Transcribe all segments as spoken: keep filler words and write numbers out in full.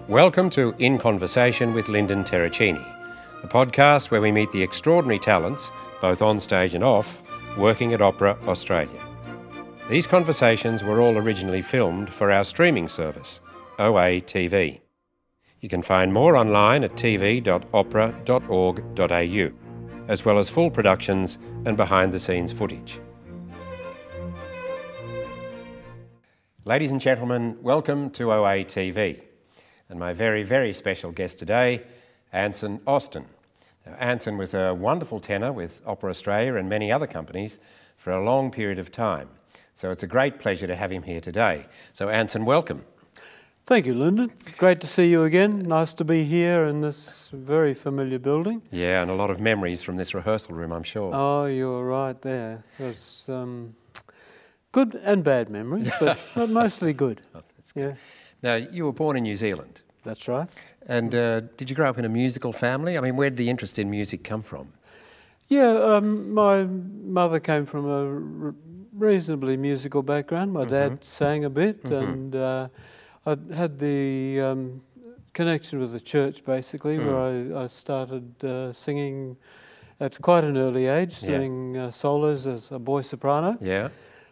Welcome to In Conversation with Lyndon Terracini, the podcast where we meet the extraordinary talents, both on stage and off, working at Opera Australia. These conversations were all originally filmed for our streaming service, O A T V. You can find more online at t v dot opera dot org dot a u, as well as full productions and behind-the-scenes footage. Ladies and gentlemen, welcome to O A T V. And my very, very special guest today, Anson Austin. Now, Anson was a wonderful tenor with Opera Australia and many other companies for a long period of time. So it's a great pleasure to have him here today. So Anson, welcome. Thank you, Lyndon. Great to see you again. Nice to be here in this very familiar building. Yeah, and a lot of memories from this rehearsal room, I'm sure. Oh, you're right there. There's um, good and bad memories, but, but mostly good. Oh, that's good. Yeah. Now, you were born in New Zealand. That's right. And uh, did you grow up in a musical family? I mean, where did the interest in music come from? Yeah, um, my mother came from a re- reasonably musical background. My mm-hmm. dad sang a bit, mm-hmm. and uh, I had the um, connection with the church, basically, mm. where I, I started uh, singing at quite an early age, yeah. doing uh, solos as a boy soprano. Yeah.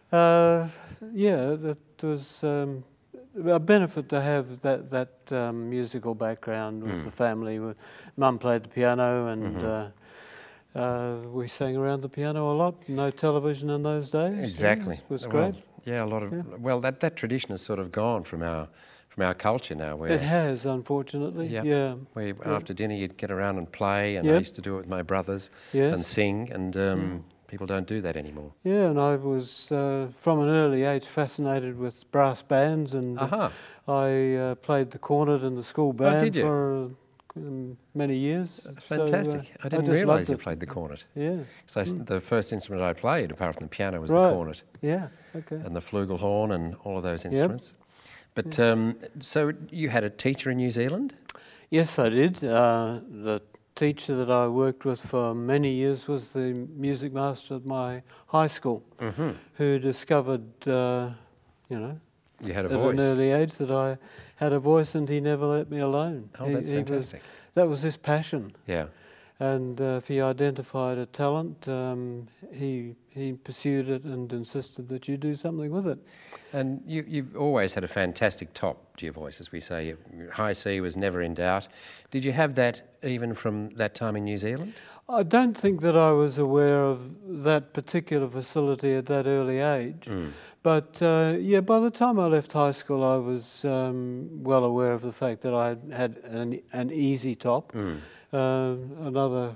Uh, yeah, it was... Um, a benefit to have that that um, musical background with mm. the family. Mum played the piano, and mm-hmm. uh, uh, we sang around the piano a lot. No television in those days. Exactly, yeah, it was well, great. Yeah, a lot of. Yeah. Well, that, that tradition has sort of gone from our from our culture now. Where it has, unfortunately. Yep. Yeah. Where yeah. after dinner you'd get around and play, and yep. I used to do it with my brothers yes. and sing, and. Um, mm. People don't do that anymore. Yeah, and I was, uh, from an early age, fascinated with brass bands, and uh-huh. I uh, played the cornet in the school band oh, did you? for um, many years. Fantastic. So, uh, I didn't I realise you it. played the cornet. Yeah. So mm. the first instrument I played, apart from the piano, was right. the cornet. Yeah, okay. And the flugelhorn and all of those instruments. Yep. But yeah. um, so you had a teacher in New Zealand? Yes, I did. Uh, the teacher that I worked with for many years was the music master at my high school, mm-hmm. who discovered, uh, you know, you had a at voice. an early age that I had a voice, and he never let me alone. Oh, he, that's he fantastic. Was, that was his passion. Yeah. And uh, if he identified a talent, um, he he pursued it and insisted that you do something with it. And you, you've always had a fantastic top to your voice, as we say. Your high C was never in doubt. Did you have that even from that time in New Zealand? I don't think that I was aware of that particular facility at that early age. Mm. But, uh, yeah, by the time I left high school, I was um, well aware of the fact that I had an, an easy top. Mm. Uh, another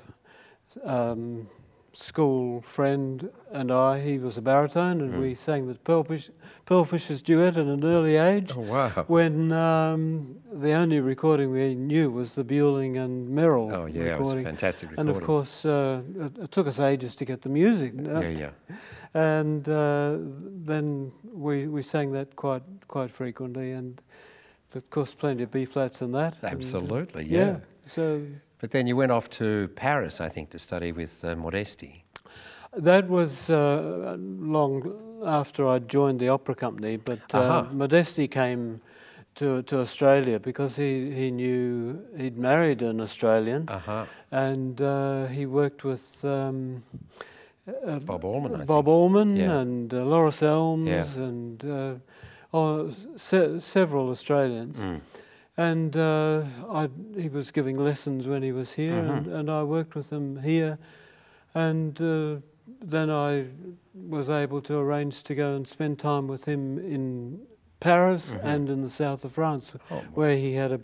um, school friend and I, he was a baritone, and mm. we sang the Pearlfish, Pearlfishers duet at an early age. Oh, wow. When um, the only recording we knew was the Bueling and Merrill Oh, yeah, recording. it was a fantastic recording. And of course, uh, it, it took us ages to get the music. Yeah, yeah. And uh, then we we sang that quite quite frequently, and of course plenty of B flats in that. Absolutely, and, yeah. yeah. So. But then you went off to Paris, I think, to study with uh, Modesti. That was uh, long after I joined the opera company, but uh, uh-huh. Modesti came to to Australia because he, he knew he'd married an Australian, uh-huh. and uh, he worked with um, uh, Bob Allman, I Bob think. Allman yeah. and uh, Loris Elms yeah. and uh, oh, se- several Australians. Mm. And uh, I, he was giving lessons when he was here, mm-hmm. and, and I worked with him here. And uh, then I was able to arrange to go and spend time with him in Paris mm-hmm. and in the south of France, oh, where he had a,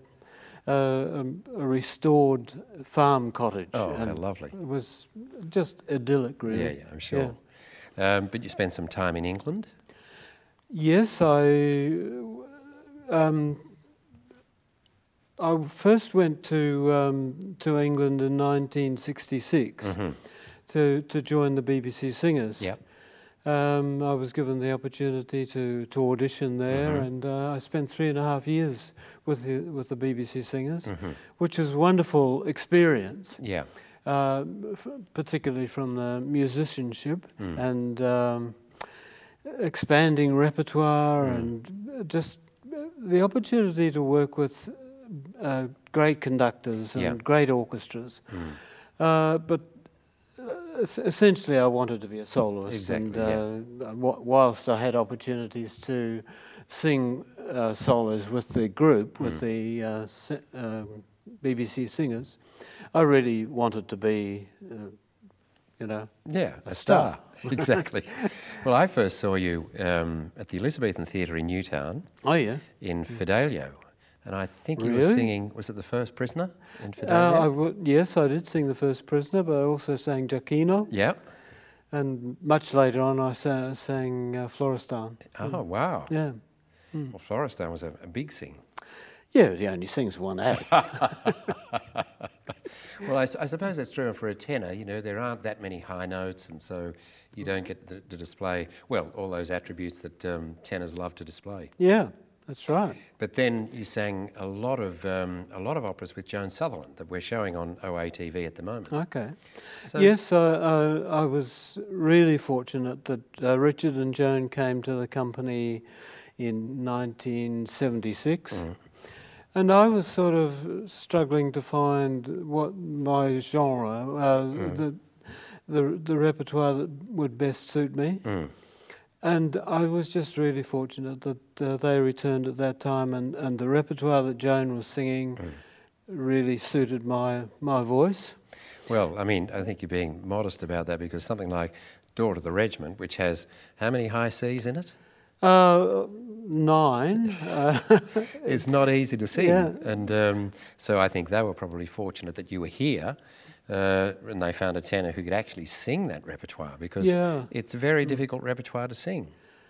a, a restored farm cottage. Oh, and how lovely. It was just idyllic, really. Yeah, yeah, I'm sure. Yeah. Um, but you spent some time in England? Yes, I... Um, I first went to um, to England in nineteen sixty-six mm-hmm. to to join the B B C Singers. Yep. Um, I was given the opportunity to, to audition there, mm-hmm. and uh, I spent three and a half years with the with the B B C Singers, mm-hmm. which was a wonderful experience. Yeah. Uh, f- particularly from the musicianship mm. and um, expanding repertoire mm. and just the opportunity to work with uh, great conductors and Yeah. great orchestras. Mm. Uh, but es- essentially, I wanted to be a soloist. Exactly, And uh, wh- whilst I had opportunities to sing uh, solos with the group, with Mm. the uh, si- um, B B C singers, I really wanted to be, uh, you know, Yeah, a a star. star. Exactly. Well, I first saw you um, at the Elizabethan Theatre in Newtown Oh yeah. in Fidelio. And I think you were Really? singing, was it The First Prisoner in Uh, Fidelio? I w- yes, I did sing The First Prisoner, but I also sang Giacchino, Yeah. and much later on I sa- sang uh, Florestan. Oh, wow. Yeah. Well, Florestan was a, a big sing. Yeah, he only sings one act. Well, I, s- I suppose that's true for a tenor. You know, there aren't that many high notes, and so you don't get to, to display, well, all those attributes that um, tenors love to display. Yeah, that's right. But then you sang a lot of um, a lot of operas with Joan Sutherland that we're showing on O A T V at the moment. Okay. So, Yes, I, I, I was really fortunate that uh, Richard and Joan came to the company in nineteen seventy-six. Mm. And I was sort of struggling to find what my genre, uh, Mm. the, the the repertoire that would best suit me. Mm. And I was just really fortunate that uh, they returned at that time, and, and the repertoire that Joan was singing Mm. really suited my my voice. Well, I mean, I think you're being modest about that, because something like Daughter of the Regiment, which has how many high Cs in it? Uh, nine. Uh, It's not easy to sing. Yeah. And um, so I think they were probably fortunate that you were here uh, and they found a tenor who could actually sing that repertoire, because Yeah. it's a very difficult repertoire to sing.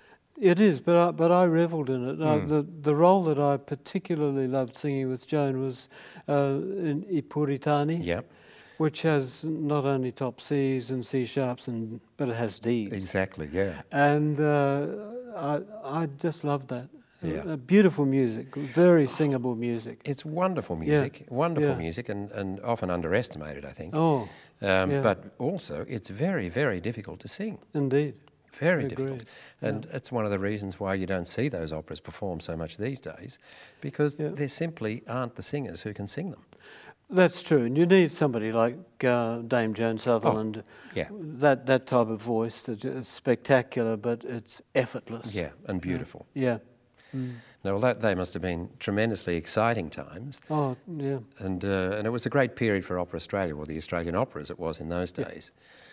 It is, but I, but I revelled in it. Uh, Mm. the the role that I particularly loved singing with Joan was uh, in I Puritani, Yep, which has not only top Cs and C sharps, and but it has Ds. exactly, yeah. And uh, I I just loved that. Yeah. Uh, beautiful music, very singable music. It's wonderful music, wonderful Yeah. music, and, and often underestimated, I think. Oh, um, yeah. But also, it's very, very difficult to sing. indeed. Very Agreed. difficult. And it's one of the reasons why you don't see those operas performed so much these days, because Yeah. there simply aren't the singers who can sing them. That's true, and you need somebody like uh, Dame Joan Sutherland. Yeah, That that type of voice that is spectacular, but it's effortless. yeah, and beautiful. Yeah. Mm. Now, well, that, they must have been tremendously exciting times, Oh, yeah. and uh, and it was a great period for Opera Australia, or the Australian Opera as it was in those days,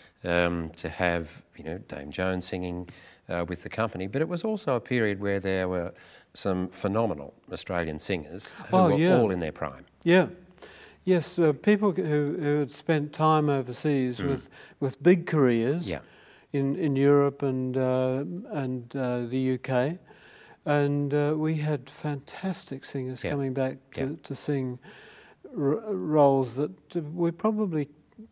um, to have, you know, Dame Joan singing uh, with the company. But it was also a period where there were some phenomenal Australian singers who Oh, were yeah. all in their prime. Yeah. Yes, uh, people who, who had spent time overseas with, with big careers Mm. Yeah. in, in Europe and uh, and uh, the U K, and uh, we had fantastic singers Yeah. coming back to, Yeah. to sing r- roles that uh, we probably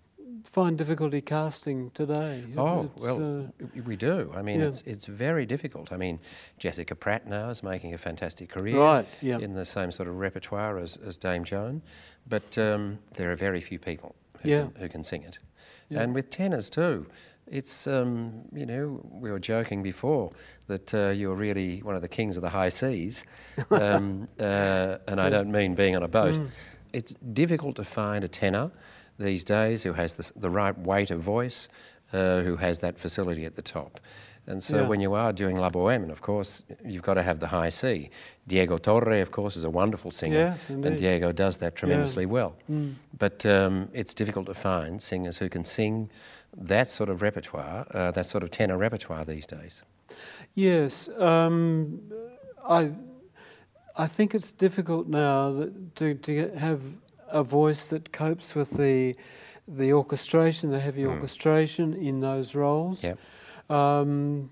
find difficulty casting today. Oh, It's, well, uh, w- we do. I mean, yeah. it's it's very difficult. I mean, Jessica Pratt now is making a fantastic career Right, yeah. in the same sort of repertoire as, as Dame Joan, but um, there are very few people who, Yeah. can, who can sing it. Yeah. And with tenors too, it's, um, you know, we were joking before that uh, you're really one of the kings of the high seas, um, uh, and I don't mean being on a boat. Mm. It's difficult to find a tenor these days who has the, the right weight of voice, uh, who has that facility at the top. And so Yeah. when you are doing La Boheme, of course, you've got to have the high C. Diego Torre, of course, is a wonderful singer, Yes, and indeed. Diego does that tremendously well. Mm. But um, it's difficult to find singers who can sing that sort of repertoire, uh, that sort of tenor repertoire these days. Yes, um, I I think it's difficult now that, to to get- have a voice that copes with the the orchestration, the heavy Mm. orchestration in those roles. Yep. Um,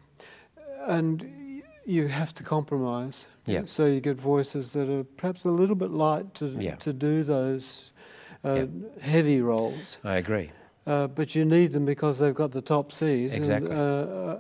and y- you have to compromise. Yeah. So you get voices that are perhaps a little bit light to Yeah. to do those uh, Yeah. heavy roles. I agree. Uh, but you need them because they've got the top Cs. Exactly. And, uh,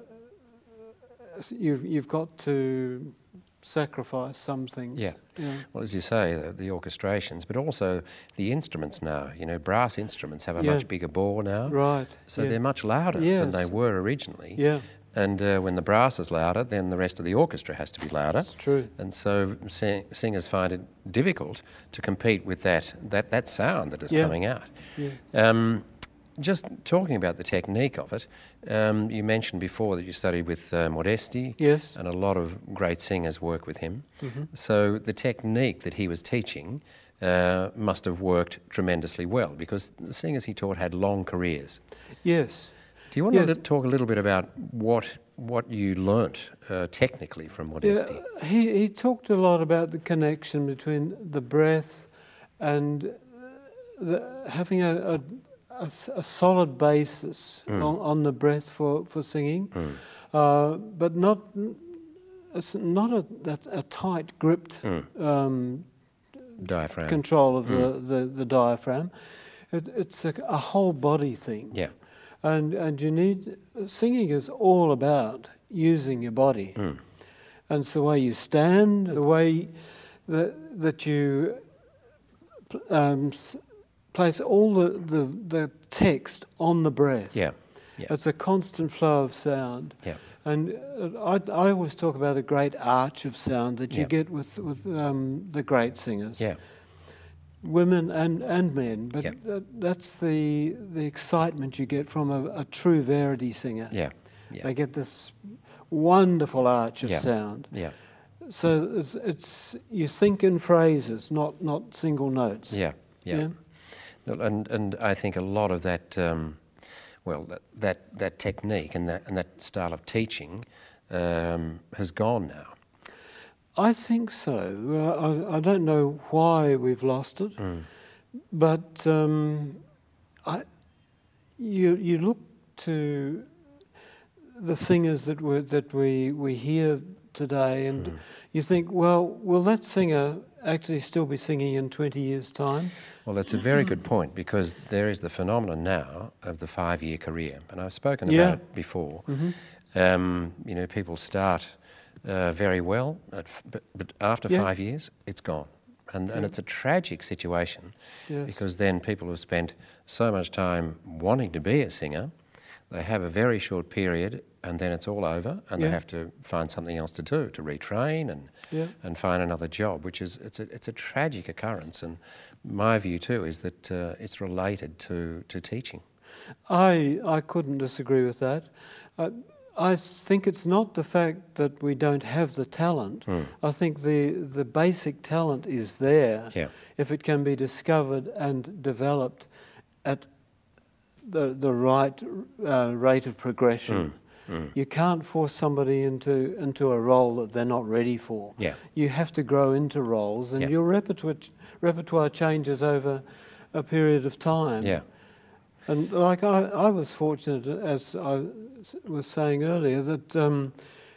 you've you've got to sacrifice some things. Yeah. Yeah. Well, as you say, the, the orchestrations, but also the instruments now. You know, brass instruments have a Yeah. much bigger bore now, Right. so yeah. they're much louder than Yes. they were originally. Yeah. And uh, when the brass is louder, then the rest of the orchestra has to be louder. That's true. And so sing- singers find it difficult to compete with that that, that sound that is Yeah. coming out. Yeah. Um, just talking about the technique of it, um, you mentioned before that you studied with uh, Modesti. Yes. And a lot of great singers work with him. Mm-hmm. So the technique that he was teaching uh, must have worked tremendously well, because the singers he taught had long careers. Yes. Do you want Yes. to talk a little bit about what what you learnt uh, technically from Modesti? Yeah, he, he talked a lot about the connection between the breath and the, having a, a, a s- a solid basis Mm. on, on the breath for, for singing, Mm. uh, but not it's not a, a, a tight gripped Mm. um, Diaphragm. control of Mm. the, the, the diaphragm. It, it's a, a whole body thing. Yeah. And and you need singing is all about using your body, Mm. and it's the way you stand, the way that that you um, s- place all the, the the text on the breath. Yeah. Yeah. It's a constant flow of sound. Yeah. And uh, I, I always talk about a great arch of sound that you Yeah. get with with um, the great singers. Yeah. Women and, and men, but Yep. that, that's the the excitement you get from a, a true Verdi singer. Yeah. Yeah. They get this wonderful arch of Yeah. sound. Yeah. So it's, it's you think in phrases, not not single notes. Yeah. Yeah. No, And and I think a lot of that, um, well, that, that that technique and that and that style of teaching um, has gone now. I think so. Uh, I, I don't know why we've lost it, Mm. but um, I you you look to the singers that we that we we hear today, and Mm. you think, well, will that singer actually still be singing in twenty years' time? Well, that's a very good point, because there is the phenomenon now of the five-year career, and I've spoken Yeah. about it before. Mhm. Um, you know, people start uh, very well, at f- but, but after Yeah. five years, it's gone. And, and Yeah. it's a tragic situation, Yes. because then people have spent so much time wanting to be a singer, they have a very short period, and then it's all over, and Yeah. they have to find something else to do, to retrain and Yeah. and find another job, which is it's a it's a tragic occurrence. And my view too is that uh, it's related to, to teaching. I I couldn't disagree with that. Uh, I think it's not the fact that we don't have the talent. Mm. I think the the basic talent is there Yeah. if it can be discovered and developed at the the right uh, rate of progression. Mm. Mm. You can't force somebody into into a role that they're not ready for. Yeah. You have to grow into roles, and Yeah. your repertoire repertoire changes over a period of time. Yeah. And like I, I was fortunate, as I s- was saying earlier, that um,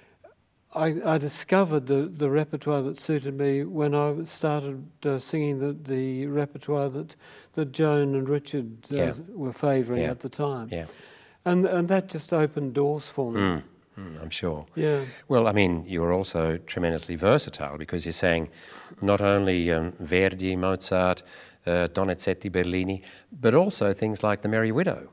I, I discovered the, the repertoire that suited me when I started uh, singing the, the repertoire that that Joan and Richard uh, Yeah. were favouring Yeah. at the time. Yeah. And and that just opened doors for me. Mm. Mm, I'm sure. Yeah. Well, I mean, you're also tremendously versatile, because you're saying not only um, Verdi, Mozart, uh, Donizetti, Bellini, but also things like The Merry Widow.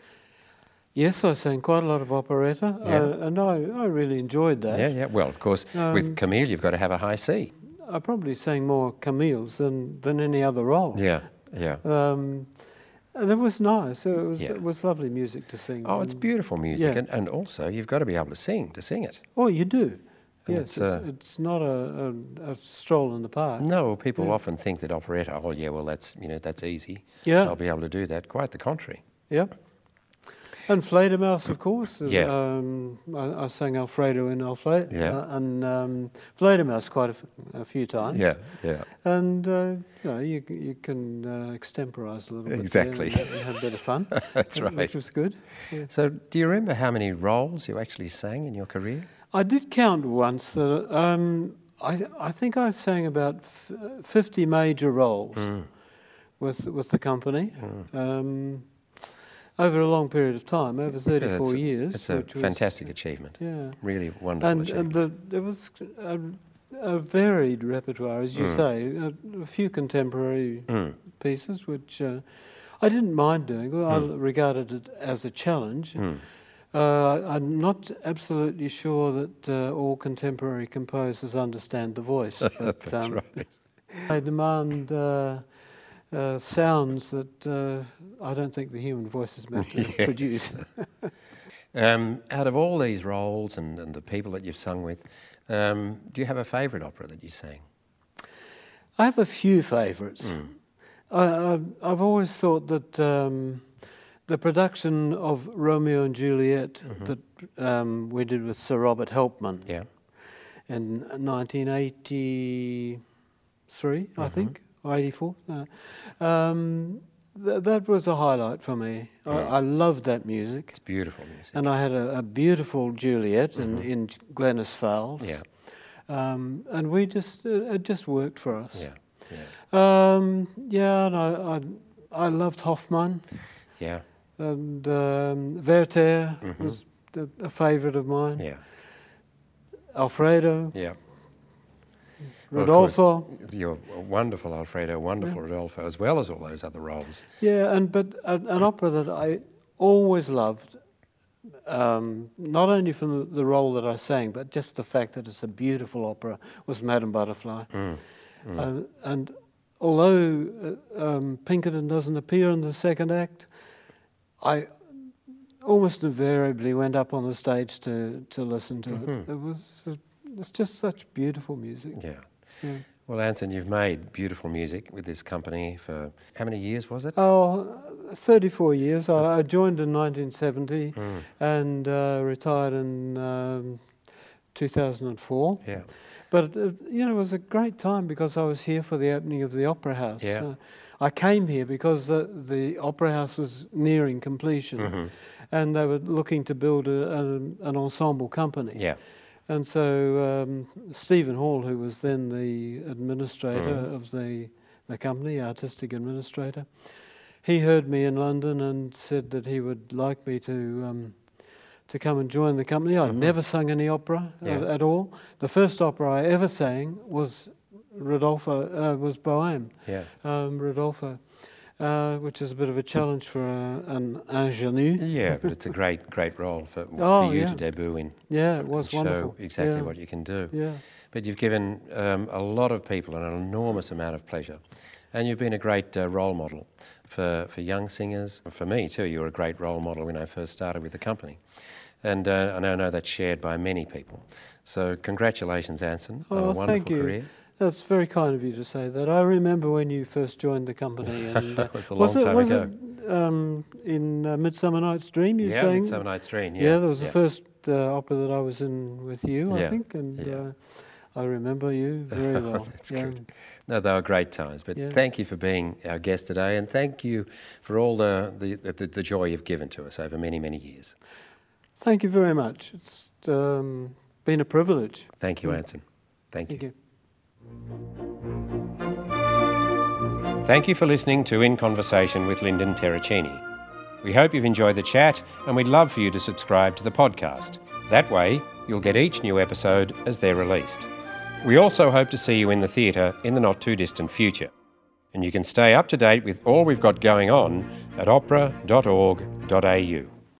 Yes, I sang quite a lot of operetta, Yeah. uh, and I, I really enjoyed that. Yeah, yeah. Well, of course, Um, with Camille, you've got to have a high C. I probably sang more Camille's than, than any other role. Yeah, yeah. Um, and it was nice. It was Yeah. it was lovely music to sing. Oh, it's And- beautiful music, yeah. and, and also you've got to be able to sing to sing it. Oh, you do. And Yes, it's, it's, uh, it's not a, a, a stroll in the park. No, people Yeah. often think that operetta, oh yeah, well that's you know that's easy. Yeah. I'll be able to do that. Quite the contrary. Yep. And Fledermaus, of course. is, Yeah. Um, I, I sang Alfredo in Alfredo. Yeah. Uh, and um, Fledermaus quite a, f- a few times. Yeah, yeah. And uh, you know, you c- you can uh, extemporise a little bit. Exactly. there and, and have a bit of fun. That's Which right. was good. Yeah. So, do you remember how many roles you actually sang in your career? I did count once that um, I I think I sang about f- fifty major roles Mm. with with the company um, over a long period of time, over thirty-four Yeah, years. It's a which was- fantastic achievement. Yeah, Really wonderful and achievement. and the, there was a, a varied repertoire, as you Mm. say, a, a few contemporary Mm. pieces, which uh, I didn't mind doing. Well, I Mm. regarded it as a challenge. Mm. Uh, I'm not absolutely sure that uh, all contemporary composers understand the voice. But, That's um, right. They demand uh, uh, sounds that uh, I don't think the human voice is meant to Yes. produce. Um, out of all these roles and, and the people that you've sung with, um, do you have a favourite opera that you sang? I have a few favourites. Mm. I, I, I've always thought that um, the production of Romeo and Juliet Mm-hmm. that um, we did with Sir Robert Helpman Yeah. in nineteen eighty-three, Mm-hmm. I think, or eighty-four. Uh, um, th- that was a highlight for me. Mm. I, I loved that music. It's beautiful music. And I had a, a beautiful Juliet Mm-hmm. in, in Glenysfalds. Yeah. Um, and we just, it, it just worked for us. Yeah. Yeah. Um, yeah, and I, I, I loved Hoffmann, Yeah. and um, Werther Mhm. was a, a favourite of mine. Yeah. Alfredo, Yeah. Rodolfo. Well, of course, you're a wonderful Alfredo, wonderful Rodolfo, as well as all those other roles. Yeah, and but an, an opera that I always loved, um, not only from the, the role that I sang, but just the fact that it's a beautiful opera, was Madame Butterfly. Mm. Mm. Uh, and although uh, um, Pinkerton doesn't appear in the second act, I almost invariably went up on the stage to, to listen to Mhm. it. It was uh, it's just such beautiful music. Yeah. Yeah. Well, Anson, you've made beautiful music with this company for how many years was it? Oh, thirty-four years. I, I joined in nineteen seventy Mm. and uh, retired in um, two thousand four. Yeah. But, uh, you know, it was a great time because I was here for the opening of the Opera House. Yeah. Uh, I came here because the, the Opera House was nearing completion Mhm. and they were looking to build a, a, an ensemble company. Yeah. And so um, Stephen Hall, who was then the administrator Mm. of the, the company, artistic administrator, he heard me in London and said that he would like me to um, to come and join the company. I'd Mhm. never sung any opera uh, Yeah. at all. The first opera I ever sang was Rodolfo, uh, was Bohème, Yeah. um, Rodolfo, uh, which is a bit of a challenge for uh, an ingénu. Yeah, but it's a great, great role for, Oh, for you yeah. to debut in. Yeah, it was and wonderful. show exactly yeah. what you can do. Yeah. But you've given um, a lot of people an enormous amount of pleasure. And you've been a great uh, role model for, for young singers. For me too, you were a great role model when I first started with the company. And uh, and I know that's shared by many people. So congratulations, Anson, on a Oh, wonderful thank you. career. That's very kind of you to say that. I remember when you first joined the company. And, uh, That was a long it, time was ago. it um, in uh, Midsummer Night's Dream you Yeah, sang? Midsummer Night's Dream, yeah. Yeah, that was yeah. the first uh, opera that I was in with you, Yeah, I think. And yeah. uh, I remember you very well. That's yeah. good. No, they were great times. But Yeah. thank you for being our guest today, and thank you for all the, the, the, the joy you've given to us over many, many years. Thank you very much. It's um, been a privilege. Thank you, Anson. Thank you. Thank you. Thank you for listening to In Conversation with Lyndon Terracini. We hope you've enjoyed the chat, and we'd love for you to subscribe to the podcast. That way, you'll get each new episode as they're released. We also hope to see you in the theatre in the not-too-distant future. And you can stay up to date with all we've got going on at opera dot org dot a u.